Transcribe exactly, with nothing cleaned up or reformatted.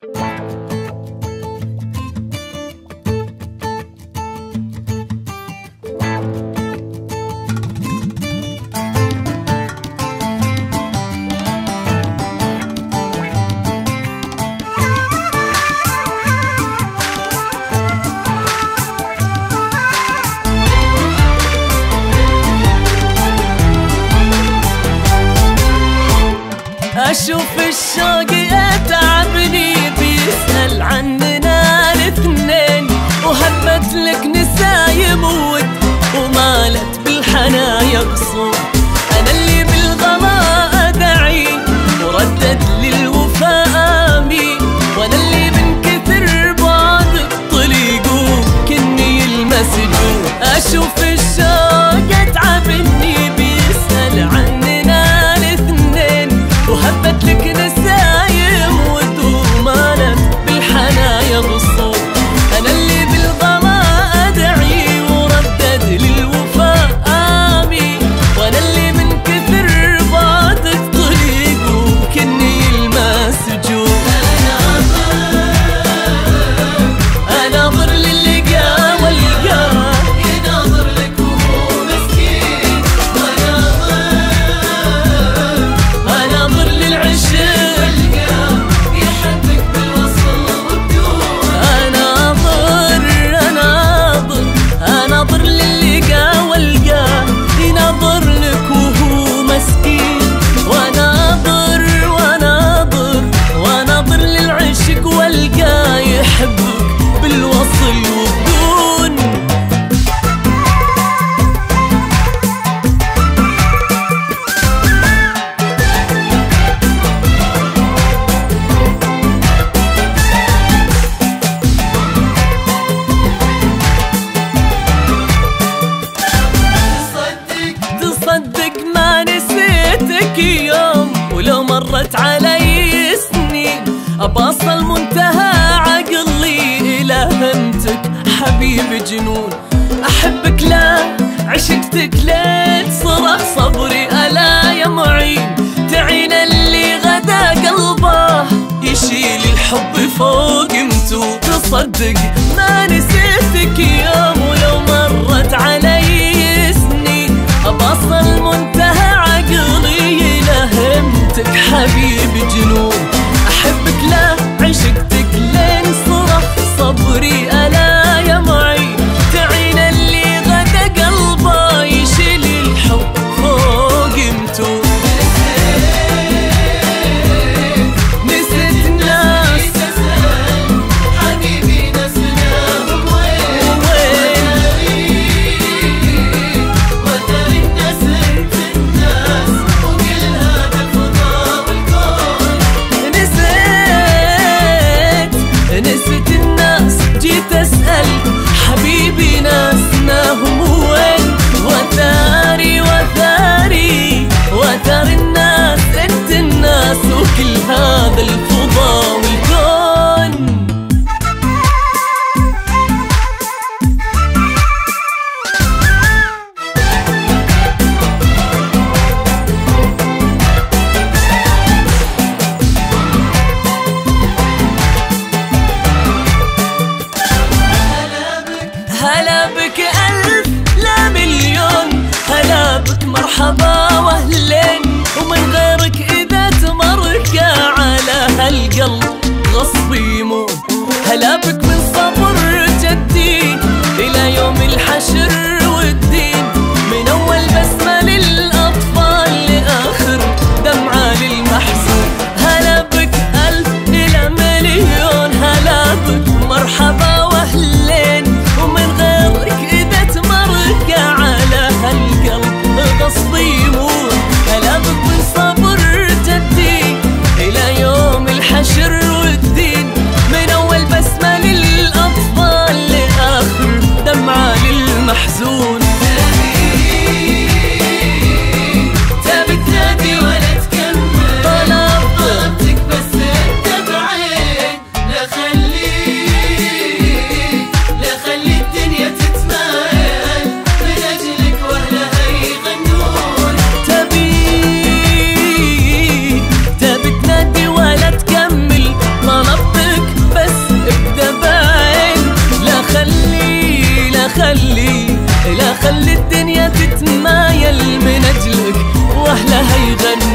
أشوف الشوق يتعبني بيسأل عننا الاثنين، وهبت لك نسايم ود ومالت بالحنايا قصور. أنا اللي بالغلا أدعي وردد للوفاء آمين، وأنا اللي من كثر بعد الطريق كني المسجون. أشوف الشوق يتعبني بيسأل عننا الاثنين، وهبت لك نسايم ود ومالت بالحنايا قصور. أنا اللي بالغلا أدعي وردد للوفاء آمين، وأنا اللي من كثر بعدك طريق وكني المسجون. أناظر للقى والقى يناظر لك وهو مسكين، أناظر للعشق والقى يحبك بالوصل والدون. أناظر أناظر أناظر للقى والقى يناظر لك وهو مسكين، وأناظر وأناظر وأناظر للعشق والقى يحبك بالوصل والدون. تصدق ما نسيتك يوم، ولو مرت علي سنين أباصل منتهى عقلي إلى همتك حبيب جنون. أحبك لا عشقتك ليت صرخ صبري ألا يا معين، تعين اللي غدا قلبه يشيل الحب فوق متو. تصدق ما نسيتك يوم، ولو مرت علي سنين أباصل منتهى عقلي إلى همتك حبيب جنون. أحبك لا عشقتك لين صرخ صبري ألا يا معين، تعين اللي غدا قلبه يشيل الحب فوق متون. نسيت الناس حبيبي نسناهم وين وترى الناس انت الناس وكل هذا الفضاء والكون. نسيت نسيت الناس جيت أسأل حبيبي ناسناهم وين، وثاري وثاري وثاري الناس انت الناس وكل هذا الفضاء والكون. هلا بك ألف لا مليون، هلا بك مرحبا واهلين، ومن غيرك إذا تمرك على هالقلب غصب يموت. هلا بك من صبر جدي إلى يوم الحشر والدين، من أول بسمة للأطفال لآخر دمعة للمحزون. هلا بك ألف إلى مليون، هلا بك مرحبا واهلين، ومن غيرك إذا تمرك على هالقلب غصب يموت. هلا بك من صبر جدي إلى يوم الحشر والدين، من أول بسمة لل خلي لا خلي الدنيا تتمايل من أجلك وأهلها يغنوا